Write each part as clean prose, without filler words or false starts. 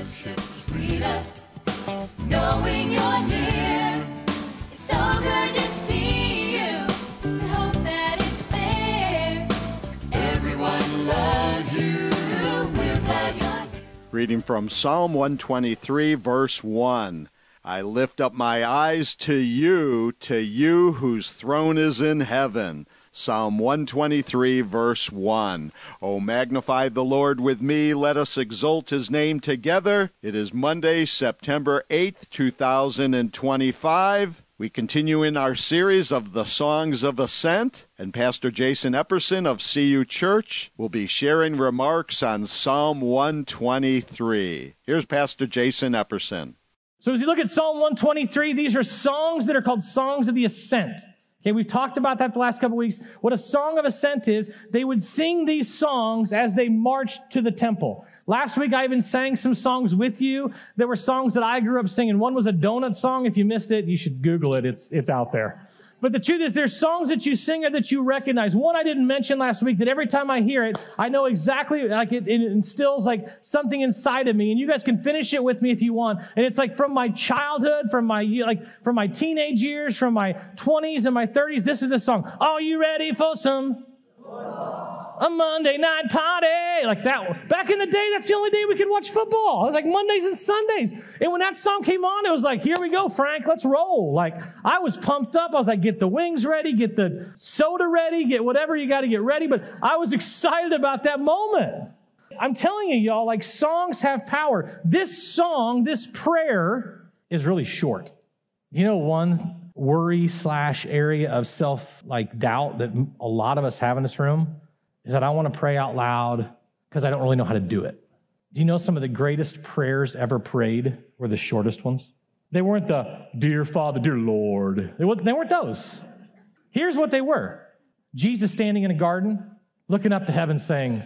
worship's sweeter, knowing you're near. It's so good to see you. I hope that it's clear. Everyone loves you. We're glad you're here. Reading from Psalm 123, verse 1. I lift up my eyes to you whose throne is in heaven. Psalm 123, verse 1. Oh, magnify the Lord with me. Let us exalt his name together. It is Monday, September 8th, 2025. We continue in our series of the Songs of Ascent, and Pastor Jason Epperson of CU Church will be sharing remarks on Psalm 123. Here's Pastor Jason Epperson. So as you look at Psalm 123, these are songs that are called Songs of the Ascent. Okay, we've talked about that the last couple of weeks. What a song of ascent is, they would sing these songs as they marched to the temple. Last week, I even sang some songs with you. There were songs that I grew up singing. One was a donut song. If you missed it, you should Google it. It's out there. But the truth is, there's songs that you sing or that you recognize. One I didn't mention last week that every time I hear it, I know exactly, like it instills like something inside of me. And you guys can finish it with me if you want. And it's like from my childhood, from my teenage years, from my 20s and my 30s. This is the song. Are you ready for some? A Monday night party. Like that. Back in the day, that's the only day we could watch football. It was like Mondays and Sundays. And when that song came on, it was like, here we go, Frank, let's roll. Like, I was pumped up. I was like, get the wings ready, get the soda ready, get whatever you got to get ready. But I was excited about that moment. I'm telling you, y'all, like, songs have power. This song, this prayer is really short. You know, one worry / area of doubt that a lot of us have in this room is that I want to pray out loud because I don't really know how to do it. Do you know some of the greatest prayers ever prayed were the shortest ones? They weren't the, dear Father, dear Lord. They weren't those. Here's what they were. Jesus standing in a garden, looking up to heaven saying,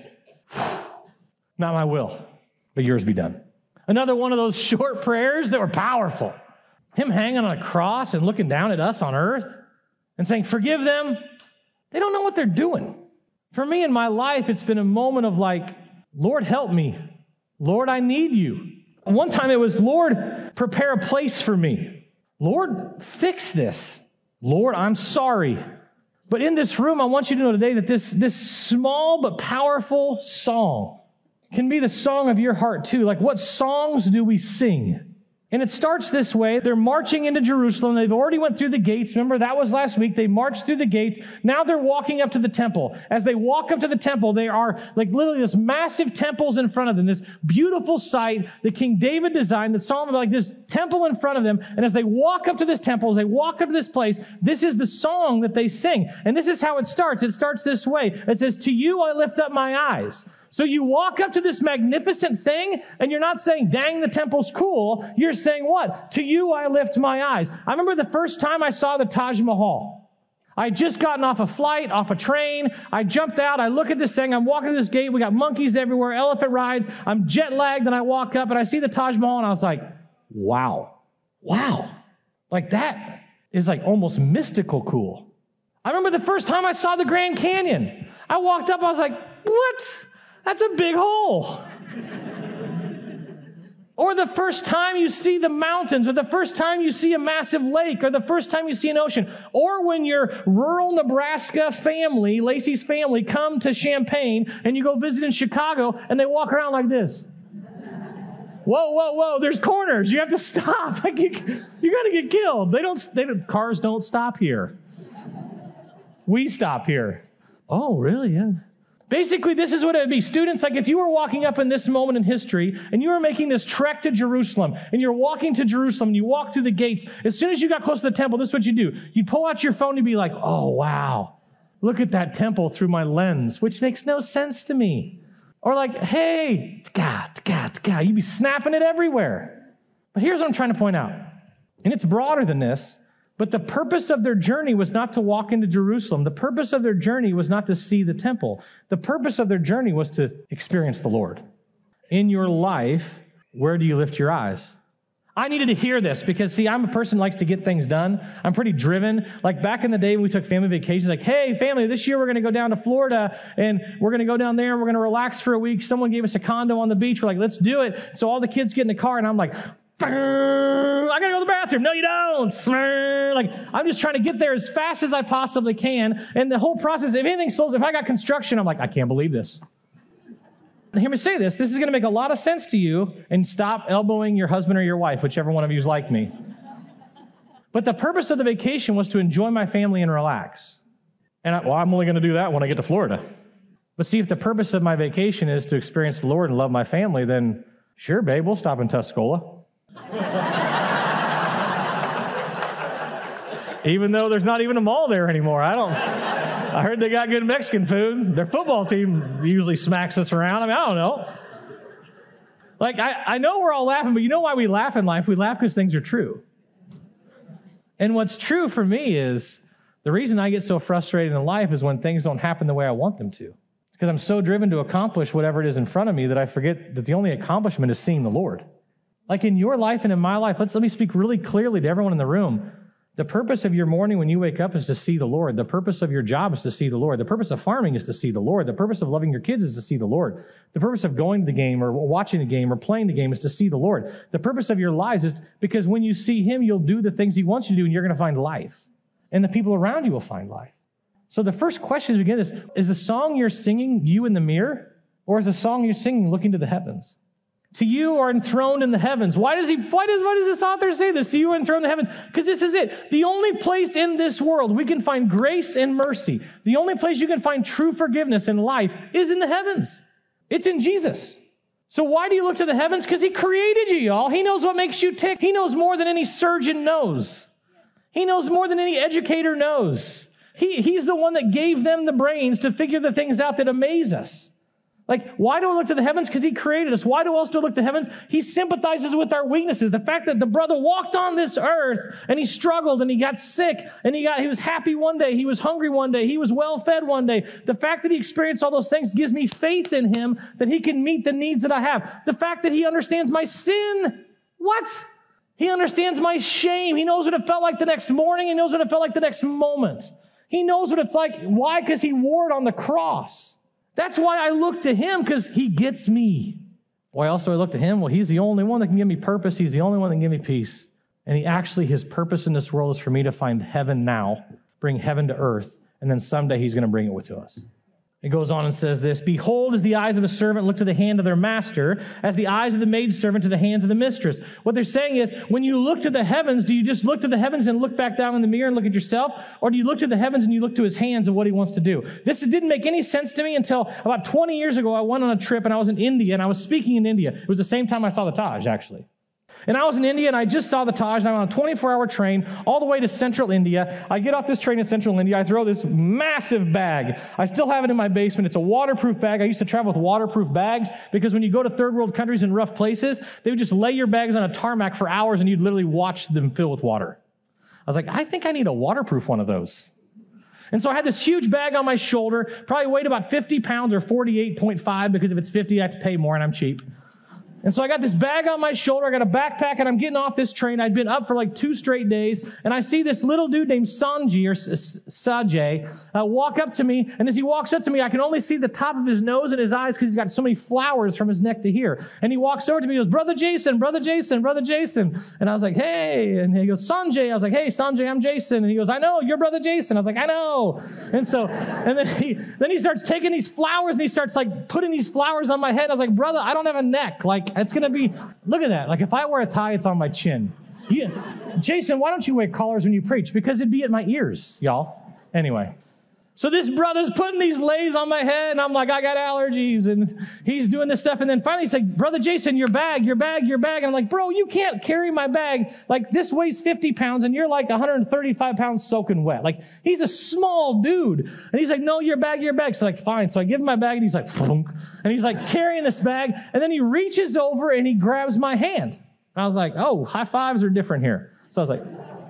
not my will, but yours be done. Another one of those short prayers that were powerful. Him hanging on a cross and looking down at us on earth and saying, forgive them. They don't know what they're doing. For me in my life, it's been a moment of like, Lord, help me. Lord, I need you. One time it was, Lord, prepare a place for me. Lord, fix this. Lord, I'm sorry. But in this room, I want you to know today that this small but powerful song can be the song of your heart too. Like, what songs do we sing? And it starts this way. They're marching into Jerusalem. They've already went through the gates. Remember, that was last week. They marched through the gates. Now they're walking up to the temple. As they walk up to the temple, they are like literally this massive temples in front of them, this beautiful sight that King David designed, that Solomon, like this temple in front of them. And as they walk up to this temple, as they walk up to this place, this is the song that they sing. And this is how it starts. It starts this way. It says, to you I lift up my eyes. So you walk up to this magnificent thing, and you're not saying, dang, the temple's cool. You're saying what? To you I lift my eyes. I remember the first time I saw the Taj Mahal. I had just gotten off a flight, off a train. I jumped out. I look at this thing. I'm walking to this gate. We got monkeys everywhere, elephant rides. I'm jet lagged, and I walk up, and I see the Taj Mahal, and I was like, wow. Like, that is like almost mystical cool. I remember the first time I saw the Grand Canyon. I walked up, I was like, what? That's a big hole. Or the first time you see the mountains, or the first time you see a massive lake, or the first time you see an ocean, or when your rural Nebraska family, Lacey's family, come to Champaign and you go visit in Chicago and they walk around like this. Whoa, there's corners. You have to stop. Like you're going to get killed. Cars don't stop here. We stop here. Oh, really? Yeah. Basically, this is what it would be. Students, like if you were walking up in this moment in history and you were making this trek to Jerusalem and you're walking to Jerusalem and you walk through the gates, as soon as you got close to the temple, this is what you do. You pull out your phone and be like, oh, wow, look at that temple through my lens, which makes no sense to me. Or like, hey, you'd be snapping it everywhere. But here's what I'm trying to point out. And it's broader than this. But the purpose of their journey was not to walk into Jerusalem. The purpose of their journey was not to see the temple. The purpose of their journey was to experience the Lord. In your life, where do you lift your eyes? I needed to hear this because, see, I'm a person who likes to get things done. I'm pretty driven. Like back in the day when we took family vacations, like, hey, family, this year we're going to go down to Florida and we're going to go down there and we're going to relax for a week. Someone gave us a condo on the beach. We're like, let's do it. So all the kids get in the car and I'm like, I got to go to the bathroom. No, you don't. Like, I'm just trying to get there as fast as I possibly can. And the whole process, if anything slows, if I got construction, I'm like, I can't believe this. Hear me say this. This is going to make a lot of sense to you, and stop elbowing your husband or your wife, whichever one of you is like me. But the purpose of the vacation was to enjoy my family and relax. And I'm only going to do that when I get to Florida. But see, if the purpose of my vacation is to experience the Lord and love my family, then sure, babe, we'll stop in Tuscola. Even though there's not even a mall there anymore. I heard they got good Mexican food. Their football team usually smacks us around. I mean, I don't know. Like, I know we're all laughing, but you know why we laugh in life? We laugh because things are true. And what's true for me is the reason I get so frustrated in life is when things don't happen the way I want them to. Because I'm so driven to accomplish whatever it is in front of me that I forget that the only accomplishment is seeing the Lord. Like in your life and in my life, let me speak really clearly to everyone in the room. The purpose of your morning when you wake up is to see the Lord. The purpose of your job is to see the Lord. The purpose of farming is to see the Lord. The purpose of loving your kids is to see the Lord. The purpose of going to the game or watching the game or playing the game is to see the Lord. The purpose of your lives is because when you see Him, you'll do the things He wants you to do and you're going to find life. And the people around you will find life. So the first question as we get is the song you're singing you in the mirror, or is the song you're singing looking to the heavens? To you are enthroned in the heavens. Why does this author say this? To you are enthroned in the heavens. Because this is it. The only place in this world we can find grace and mercy, the only place you can find true forgiveness in life is in the heavens. It's in Jesus. So why do you look to the heavens? Because He created you, y'all. He knows what makes you tick. He knows more than any surgeon knows. He knows more than any educator knows. He's the one that gave them the brains to figure the things out that amaze us. Like, why do I look to the heavens? Because He created us. Why do I also look to heavens? He sympathizes with our weaknesses. The fact that the brother walked on this earth and he struggled and he got sick and he was happy one day. He was hungry one day. He was well fed one day. The fact that he experienced all those things gives me faith in him that he can meet the needs that I have. The fact that he understands my sin. What? He understands my shame. He knows what it felt like the next morning. He knows what it felt like the next moment. He knows what it's like. Why? Because He wore it on the cross. That's why I look to Him, because He gets me. Why else do I look to Him? Well, He's the only one that can give me purpose. He's the only one that can give me peace. And His purpose in this world is for me to find heaven now, bring heaven to earth, and then someday He's going to bring it to us. It goes on and says this, behold, as the eyes of a servant look to the hand of their master, as the eyes of the maidservant to the hands of the mistress. What they're saying is, when you look to the heavens, do you just look to the heavens and look back down in the mirror and look at yourself? Or do you look to the heavens and you look to His hands and what He wants to do? This didn't make any sense to me until about 20 years ago. I went on a trip and I was in India and I was speaking in India. It was the same time I saw the Taj, actually. And I was in India and I just saw the Taj and I'm on a 24-hour train all the way to central India. I get off this train in central India. I throw this massive bag. I still have it in my basement. It's a waterproof bag. I used to travel with waterproof bags because when you go to third world countries in rough places, they would just lay your bags on a tarmac for hours and you'd literally watch them fill with water. I was like, I think I need a waterproof one of those. And so I had this huge bag on my shoulder, probably weighed about 50 pounds or 48.5 because if it's 50, I have to pay more and I'm cheap. And so I got this bag on my shoulder, I got a backpack, and I'm getting off this train. I'd been up for like 2 straight days, and I see this little dude named Sanjay, or Sajay, walk up to me, and as he walks up to me, I can only see the top of his nose and his eyes because he's got so many flowers from his neck to here. And he walks over to me, he goes, Brother Jason, Brother Jason, Brother Jason. And I was like, hey. And he goes, Sanjay. I was like, hey, Sanjay, I'm Jason. And he goes, I know, you're Brother Jason. I was like, I know. And then he starts taking these flowers, and he starts like putting these flowers on my head. I was like, brother, I don't have a neck. Like, it's going to be, look at that. Like, if I wear a tie, it's on my chin. Jason, why don't you wear collars when you preach? Because it'd be at my ears, y'all. Anyway. So this brother's putting these lays on my head, and I'm like, I got allergies, and he's doing this stuff. And then finally he's like, Brother Jason, your bag. And I'm like, bro, you can't carry my bag. Like, this weighs 50 pounds, and you're like 135 pounds soaking wet. Like, he's a small dude. And he's like, no, your bag. So like, fine. So I give him my bag, and he's like, Funk. And he's like carrying this bag, and then he reaches over, and he grabs my hand. And I was like, oh, high fives are different here. So I was like,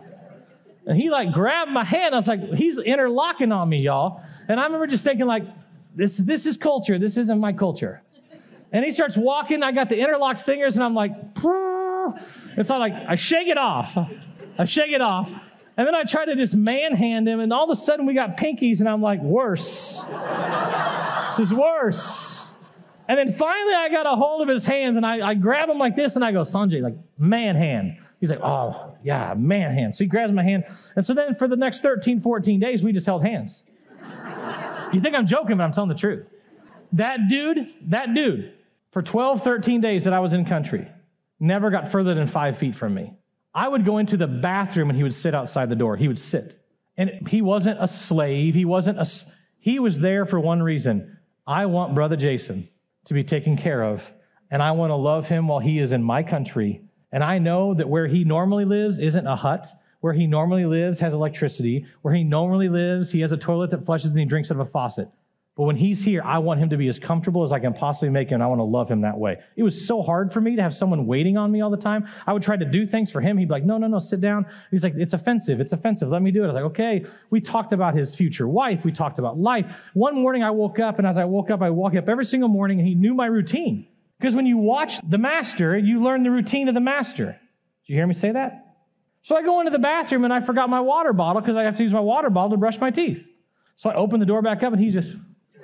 and he like grabbed my hand. I was like, he's interlocking on me, y'all. And I remember just thinking like, this is culture. This isn't my culture. And he starts walking. I got the interlocked fingers and I'm like, And so I shake it off. I shake it off. And then I try to just manhand him, and all of a sudden we got pinkies, and I'm like, worse. This is worse. And then finally I got a hold of his hands, and I grab him like this, and I go, Sanjay, like, manhand. He's like, oh, yeah, manhand. So he grabs my hand. And so then for the next 13, 14 days, we just held hands. You think I'm joking, but I'm telling the truth. That dude, for 12, 13 days that I was in country, never got further than 5 feet from me. I would go into the bathroom and he would sit outside the door. He would sit. And he wasn't a slave. He was there for one reason. I want Brother Jason to be taken care of, and I want to love him while he is in my country. And I know that where he normally lives isn't a hut. Where he normally lives has electricity. Where he normally lives, he has a toilet that flushes and he drinks out of a faucet. But when he's here, I want him to be as comfortable as I can possibly make him, and I want to love him that way. It was so hard for me to have someone waiting on me all the time. I would try to do things for him. He'd be like, no, sit down. He's like, it's offensive. Let me do it. I was like, okay. We talked about his future wife. We talked about life. One morning I woke up, and as I walk up every single morning, and he knew my routine. Because when you watch the master, you learn the routine of the master. Did you hear me say that? So I go into the bathroom, and I forgot my water bottle because I have to use my water bottle to brush my teeth. So I open the door back up, and he just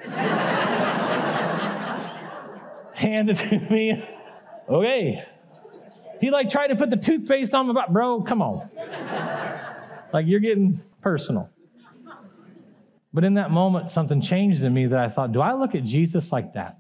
hands it to me. Okay. He tried to put the toothpaste on my butt. Bro, come on. You're getting personal. But in that moment, something changed in me that I thought, do I look at Jesus like that?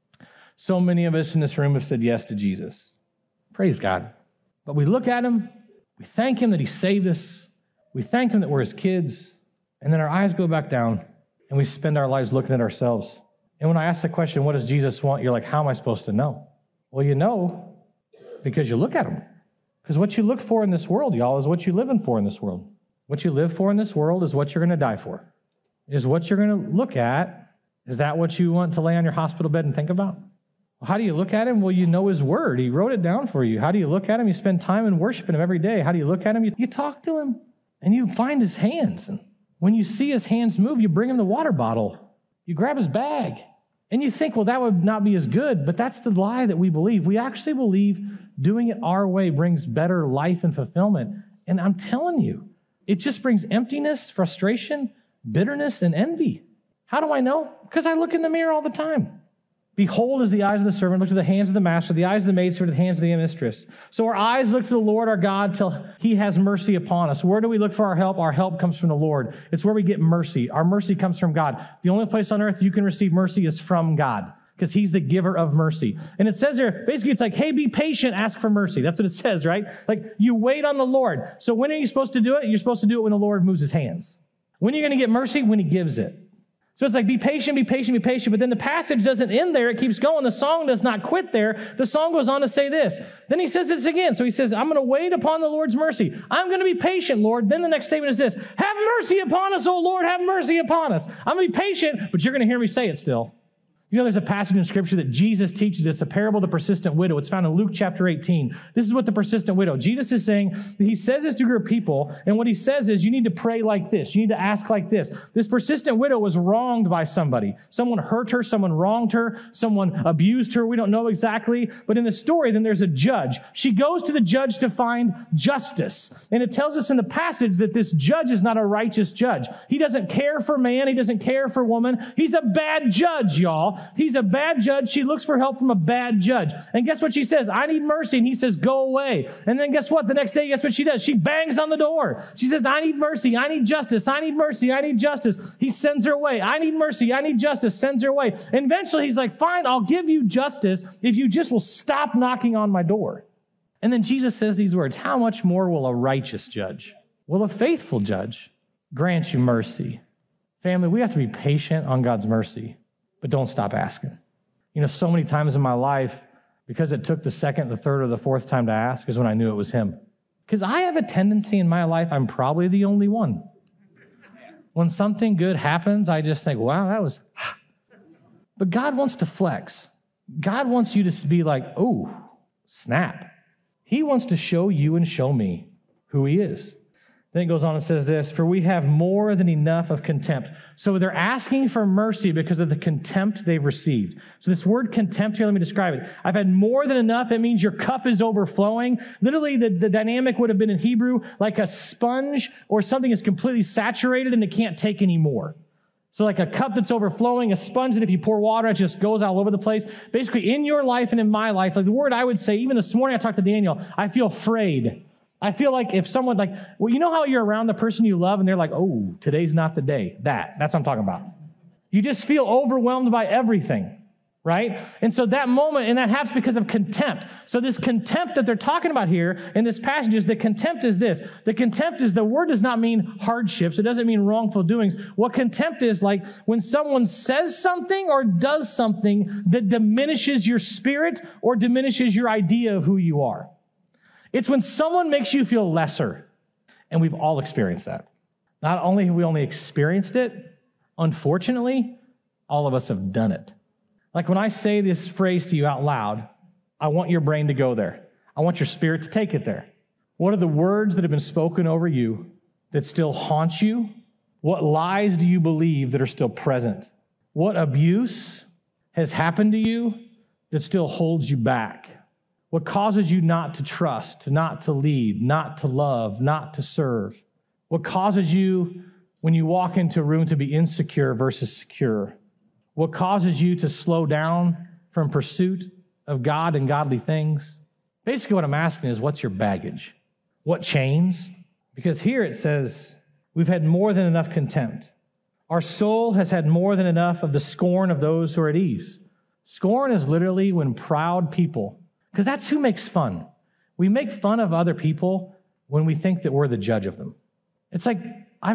So many of us in this room have said yes to Jesus. Praise God. But we look at him, we thank him that he saved us, we thank him that we're his kids, and then our eyes go back down, and we spend our lives looking at ourselves. And when I ask the question, what does Jesus want? You're like, how am I supposed to know? Well, you know because you look at him. Because what you look for in this world, y'all, is what you're living for in this world. What you live for in this world is what you're going to die for. Is what you're going to look at. Is that what you want to lay on your hospital bed and think about? Well, how do you look at him? Well, you know his word. He wrote it down for you. How do you look at him? You spend time in worshiping him every day. How do you look at him? You talk to him, and you find his hands. And when you see his hands move, you bring him the water bottle. You grab his bag. And you think, well, that would not be as good. But that's the lie that we believe. We actually believe doing it our way brings better life and fulfillment. And I'm telling you, it just brings emptiness, frustration, bitterness, and envy. How do I know? Because I look in the mirror all the time. Behold, as the eyes of the servant look to the hands of the master, the eyes of the maidservant to the hands of the mistress. So our eyes look to the Lord our God till he has mercy upon us. Where do we look for our help? Our help comes from the Lord. It's where we get mercy. Our mercy comes from God. The only place on earth you can receive mercy is from God, because he's the giver of mercy. And it says there, basically it's like, hey, be patient, ask for mercy. That's what it says, right? You wait on the Lord. So when are you supposed to do it? You're supposed to do it when the Lord moves his hands. When are you going to get mercy? When he gives it. So it's like, be patient, be patient, be patient. But then the passage doesn't end there. It keeps going. The song does not quit there. The song goes on to say this. Then he says this again. So he says, I'm going to wait upon the Lord's mercy. I'm going to be patient, Lord. Then the next statement is this. Have mercy upon us, O Lord. Have mercy upon us. I'm going to be patient, but you're going to hear me say it still. You know, there's a passage in Scripture that Jesus teaches. It's a parable of the persistent widow. It's found in Luke chapter 18. This is what the persistent widow. Jesus is saying, he says this to a group of people, and what he says is you need to pray like this. You need to ask like this. This persistent widow was wronged by somebody. Someone hurt her, someone wronged her, someone abused her. We don't know exactly. But in the story, then there's a judge. She goes to the judge to find justice. And it tells us in the passage that this judge is not a righteous judge. He doesn't care for man. He doesn't care for woman. He's a bad judge, y'all. He's a bad judge. She looks for help from a bad judge. And guess what she says? I need mercy. And he says, go away. And then guess what? The next day, guess what she does? She bangs on the door. She says, I need mercy. I need justice. I need mercy. I need justice. He sends her away. I need mercy. I need justice. Sends her away. And eventually he's like, fine, I'll give you justice if you just will stop knocking on my door. And then Jesus says these words, how much more will a righteous judge, will a faithful judge grant you mercy? Family, we have to be patient on God's mercy. But don't stop asking. You know, so many times in my life, because it took the second, the third, or the fourth time to ask is when I knew it was him. Because I have a tendency in my life, I'm probably the only one. When something good happens, I just think, wow, that was... But God wants to flex. God wants you to be like, oh, snap. He wants to show you and show me who he is. Then it goes on and says this, for we have more than enough of contempt. So they're asking for mercy because of the contempt they've received. So this word contempt here, let me describe it. I've had more than enough. It means your cup is overflowing. Literally, the dynamic would have been in Hebrew like a sponge or something is completely saturated and it can't take any more. So like a cup that's overflowing, a sponge that if you pour water, it just goes all over the place. Basically, in your life and in my life, like the word I would say, even this morning I talked to Daniel, I feel frayed. I feel like if someone you know how you're around the person you love and they're like, oh, today's not the day. That's what I'm talking about. You just feel overwhelmed by everything, right? And so that moment, and that happens because of contempt. So this contempt that they're talking about here in this passage is the contempt is this. The contempt is, the word does not mean hardships. It doesn't mean wrongful doings. What contempt is like when someone says something or does something that diminishes your spirit or diminishes your idea of who you are. It's when someone makes you feel lesser, and we've all experienced that. Not only have we only experienced it, unfortunately, all of us have done it. Like when I say this phrase to you out loud, I want your brain to go there. I want your spirit to take it there. What are the words that have been spoken over you that still haunt you? What lies do you believe that are still present? What abuse has happened to you that still holds you back? What causes you not to trust, not to lead, not to love, not to serve? What causes you, when you walk into a room, to be insecure versus secure? What causes you to slow down from pursuit of God and godly things? Basically, what I'm asking is, what's your baggage? What chains? Because here it says, we've had more than enough contempt. Our soul has had more than enough of the scorn of those who are at ease. Scorn is literally when proud people, because that's who makes fun. We make fun of other people when we think that we're the judge of them. It's like, I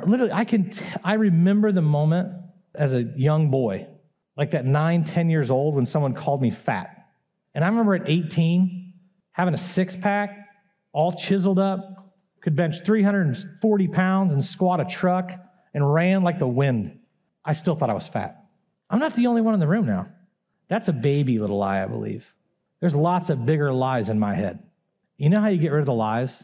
remember the moment as a young boy, like that 9, 10 years old when someone called me fat. And I remember at 18, having a six-pack, all chiseled up, could bench 340 pounds and squat a truck and ran like the wind. I still thought I was fat. I'm not the only one in the room now. That's a baby little lie, I believe. There's lots of bigger lies in my head. You know how you get rid of the lies?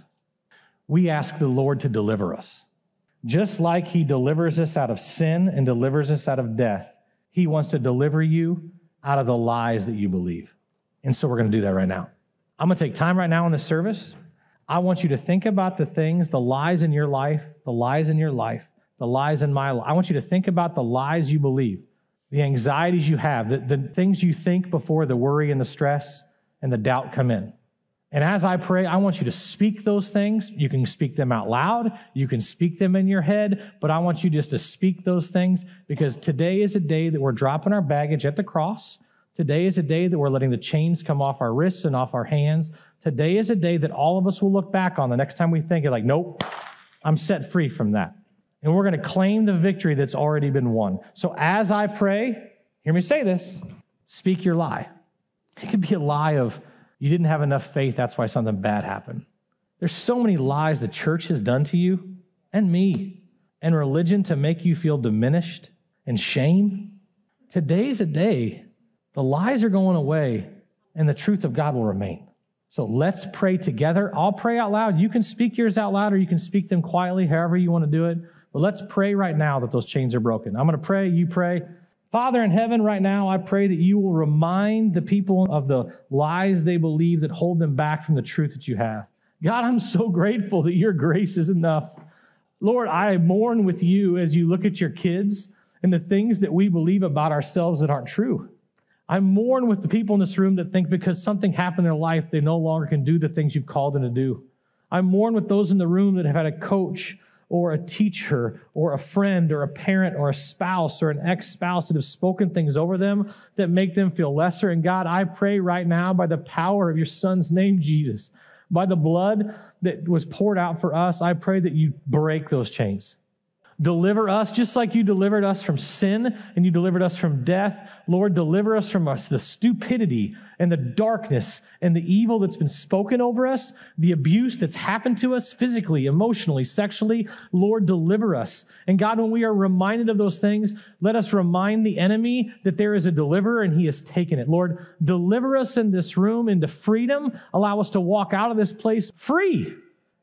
We ask the Lord to deliver us. Just like he delivers us out of sin and delivers us out of death, he wants to deliver you out of the lies that you believe. And so we're going to do that right now. I'm going to take time right now in this service. I want you to think about the things, the lies in your life, the lies in your life, the lies in my life. I want you to think about the lies you believe, the anxieties you have, the things you think before the worry and the stress and the doubt come in. And as I pray, I want you to speak those things. You can speak them out loud. You can speak them in your head. But I want you just to speak those things because today is a day that we're dropping our baggage at the cross. Today is a day that we're letting the chains come off our wrists and off our hands. Today is a day that all of us will look back on the next time we think it like, nope, I'm set free from that. And we're going to claim the victory that's already been won. So as I pray, hear me say this, speak your lie. It could be a lie of, you didn't have enough faith, that's why something bad happened. There's so many lies the church has done to you and me and religion to make you feel diminished and shame. Today's a day. The lies are going away and the truth of God will remain. So let's pray together. I'll pray out loud. You can speak yours out loud or you can speak them quietly, however you want to do it. But let's pray right now that those chains are broken. I'm going to pray, you pray. Father in heaven, right now, I pray that you will remind the people of the lies they believe that hold them back from the truth that you have. God, I'm so grateful that your grace is enough. Lord, I mourn with you as you look at your kids and the things that we believe about ourselves that aren't true. I mourn with the people in this room that think because something happened in their life, they no longer can do the things you've called them to do. I mourn with those in the room that have had a coach or a teacher, or a friend, or a parent, or a spouse, or an ex-spouse that have spoken things over them that make them feel lesser. And God, I pray right now by the power of your Son's name, Jesus, by the blood that was poured out for us, I pray that you break those chains. Deliver us just like you delivered us from sin and you delivered us from death. Lord, deliver us from the stupidity and the darkness and the evil that's been spoken over us, the abuse that's happened to us physically, emotionally, sexually. Lord, deliver us. And God, when we are reminded of those things, let us remind the enemy that there is a deliverer and he has taken it. Lord, deliver us in this room into freedom. Allow us to walk out of this place free.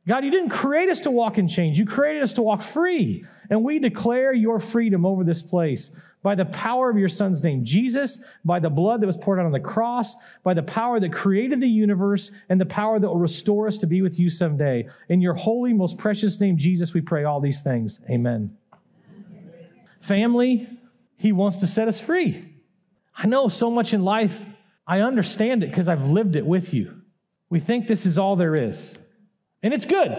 God, you didn't create us to walk in chains. You created us to walk free. And we declare your freedom over this place by the power of your Son's name, Jesus, by the blood that was poured out on the cross, by the power that created the universe, and the power that will restore us to be with you someday. In your holy, most precious name, Jesus, we pray all these things. Amen. Family, he wants to set us free. I know so much in life. I understand it because I've lived it with you. We think this is all there is. And it's good.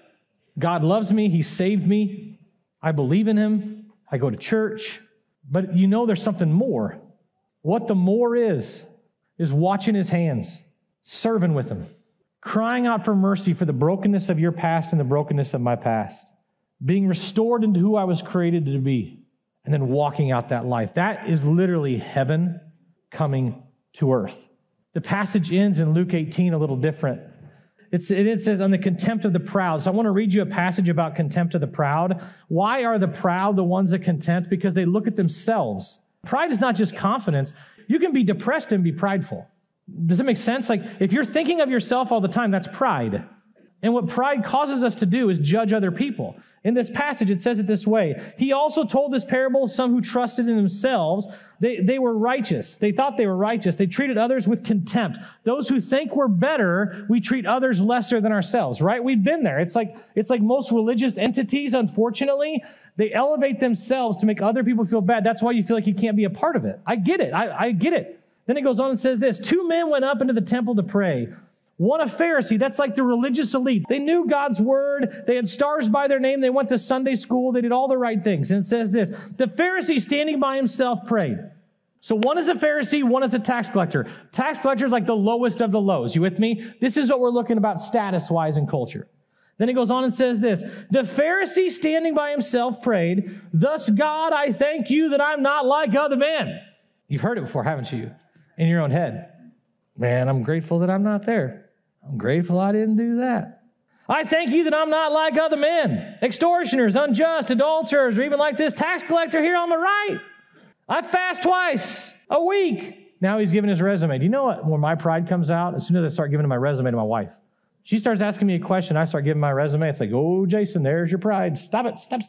God loves me. He saved me. I believe in him. I go to church. But you know there's something more. What the more is watching his hands, serving with him, crying out for mercy for the brokenness of your past and the brokenness of my past, being restored into who I was created to be, and then walking out that life. That is literally heaven coming to earth. The passage ends in Luke 18 a little different. It says, on the contempt of the proud. So I want to read you a passage about contempt of the proud. Why are the proud the ones that contempt? Because they look at themselves. Pride is not just confidence. You can be depressed and be prideful. Does it make sense? Like, if you're thinking of yourself all the time, that's pride. And what pride causes us to do is judge other people. In this passage, it says it this way. He also told this parable, some who trusted in themselves. They were righteous. They thought they were righteous. They treated others with contempt. Those who think we're better, we treat others lesser than ourselves, right? We've been there. It's like most religious entities, unfortunately, they elevate themselves to make other people feel bad. That's why you feel like you can't be a part of it. I get it. I get it. Then it goes on and says this, 2 men went up into the temple to pray. One a Pharisee, that's like the religious elite. They knew God's word. They had stars by their name. They went to Sunday school. They did all the right things. And it says this, the Pharisee standing by himself prayed. So one is a Pharisee, one is a tax collector. Tax collector is like the lowest of the lows. You with me? This is what we're looking about status-wise in culture. Then it goes on and says this, the Pharisee standing by himself prayed, thus God, I thank you that I'm not like other men. You've heard it before, haven't you? In your own head. Man, I'm grateful that I'm not there. I'm grateful I didn't do that. I thank you that I'm not like other men, extortioners, unjust, adulterers, or even like this tax collector here on the right. I fast twice a week. Now he's giving his resume. Do you know what? When my pride comes out, as soon as I start giving my resume to my wife, she starts asking me a question, I start giving my resume. It's like, oh, Jason, there's your pride. Stop it. Stop.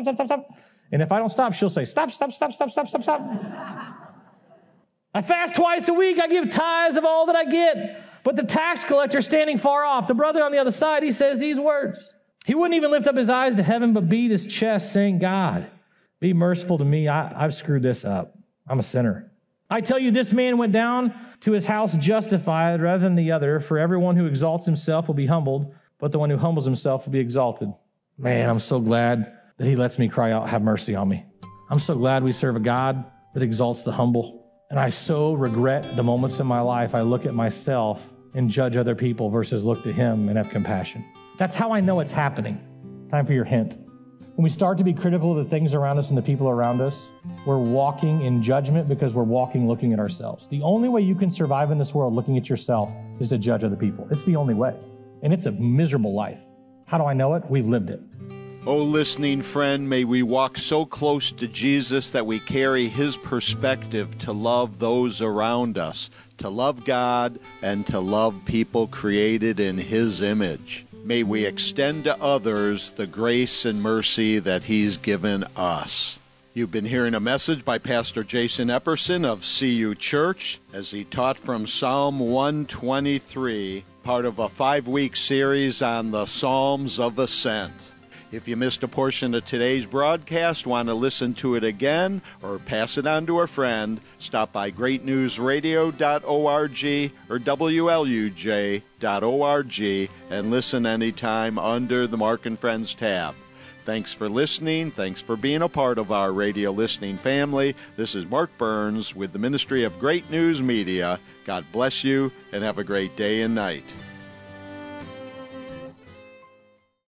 And if I don't stop, she'll say, stop. I fast twice a week. I give tithes of all that I get. But the tax collector standing far off, the brother on the other side, he says these words. He wouldn't even lift up his eyes to heaven, but beat his chest, saying, God, be merciful to me. I've screwed this up. I'm a sinner. I tell you, this man went down to his house justified rather than the other. For everyone who exalts himself will be humbled, but the one who humbles himself will be exalted. Man, I'm so glad that he lets me cry out, have mercy on me. I'm so glad we serve a God that exalts the humble. And I so regret the moments in my life I look at myself and judge other people versus look to him and have compassion. That's how I know it's happening. Time for your hint. When we start to be critical of the things around us and the people around us, we're walking in judgment because we're walking looking at ourselves. The only way you can survive in this world looking at yourself is to judge other people. It's the only way. And it's a miserable life. How do I know it? We've lived it. Oh, listening friend, may we walk so close to Jesus that we carry his perspective to love those around us, to love God, and to love people created in his image. May we extend to others the grace and mercy that he's given us. You've been hearing a message by Pastor Jason Epperson of CU Church as he taught from Psalm 123, part of a 5-week series on the Psalms of Ascent. If you missed a portion of today's broadcast, want to listen to it again, or pass it on to a friend, stop by greatnewsradio.org or WLUJ.org and listen anytime under the Mark and Friends tab. Thanks for listening. Thanks for being a part of our radio listening family. This is Mark Burns with the Ministry of Great News Media. God bless you and have a great day and night.